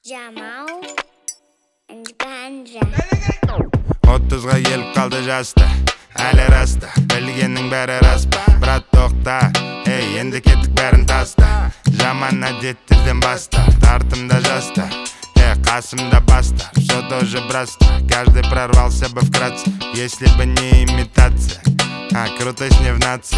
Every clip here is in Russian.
Jamal and Ganja. 30'ga kelib qoldi jasta, hali rasta, bilganning bari raspa. Brat to'xta, ey endi ketdik barin tasta. Jamanna jettirdim basta, tartimda jasta, qasimda basta. Все тоже браста, каждый прорвался бы вкратце, если бы не имитация. Крутость не в нации,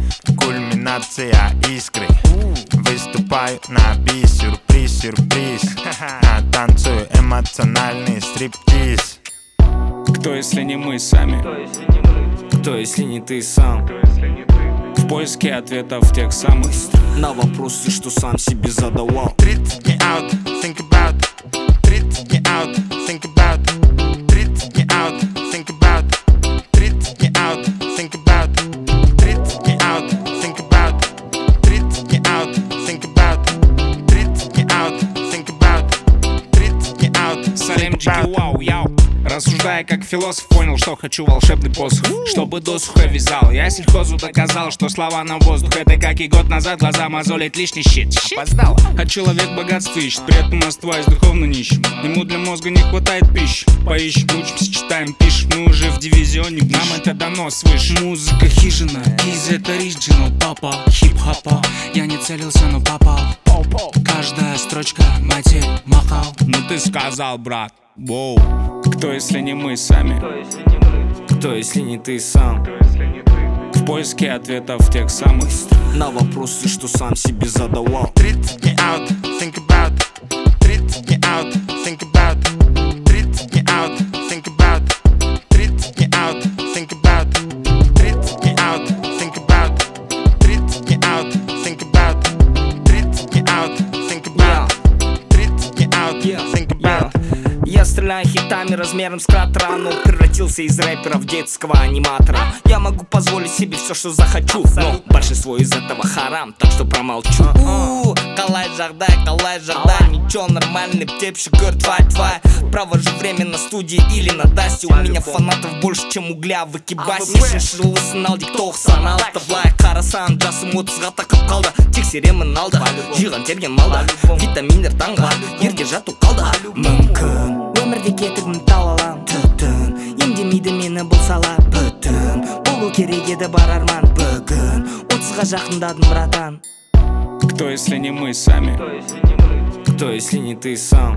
кульминация искры. Выступаю на бис, сюрприз, сюрприз. Танцую эмоциональный стриптиз. Кто, если не мы сами? Кто, если не ты сам? В поиске ответов тех самых на вопросы, что сам себе задавал. 30 дней out, think about. 30 дней out, think about. 30 дней out, think about. 30 дней out, think about. 30 дней out, think about. 30 дней out, think about. 30 дней out, think about. 30 дней out, Салем Джики Вау, яу. Рассуждая как философ, понял, что хочу волшебный посох, чтобы досуха вязал. Я сельхозу доказал, что слова на воздух. Это как и год назад глаза мозолит лишний щит. Опоздал. А человек богатство ищет, при этом оставаясь духовно нищим. Ему для мозга не хватает пищи. Поищем, учимся, читаем, пишем. Мы уже в дивизионе, нам это дано свыше. Музыка хижина, из это оригинал, папа, хип-хопа. Я не целился, но попал. Каждая строчка матерь махал. Ну ты сказал, брат. Воу. Кто, если не мы сами? Кто, если не ты сам? В поиске ответов тех самых на вопросы, что сам себе задавал. 30 дней out, think about. 30 дней out, think about. 30 дней out, think about. 30 дней out, think about. 30 дней out, think about. 30 дней out, think about. 30 дней out, think about. 30 дней out, think about. Я стреляю хитами размером с кратера, но превратился из рэпера в детского аниматора. Я могу позволить себе все, что захочу, но большинство из этого харам, так что промолчу. Қалай жағдай, ничего, нормальный птеп, шүкір, твай. Провожу время на студии или на дасте. У меня фанатов больше, чем угля в экибасе. Бесінші жылы сынал, диктоқ саналды. Былай қарасам, жасым 30-ға тақып қалды. Тексеремін алды, жиған терген малды. Витаминдер таңға, ерте жату қалды. Мүмкін өмірде кетігім талалам, түтін емдемейді мені бұл сала, бүтін болу керек еді бар арман. Бүгін 30-ға жақындадым, братан. Кто, если не мы сами? Кто, если не ты сам?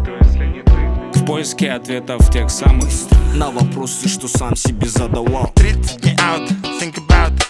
В поиске ответов тех самых на вопросы, что сам себе задавал. 30 дней out, think about.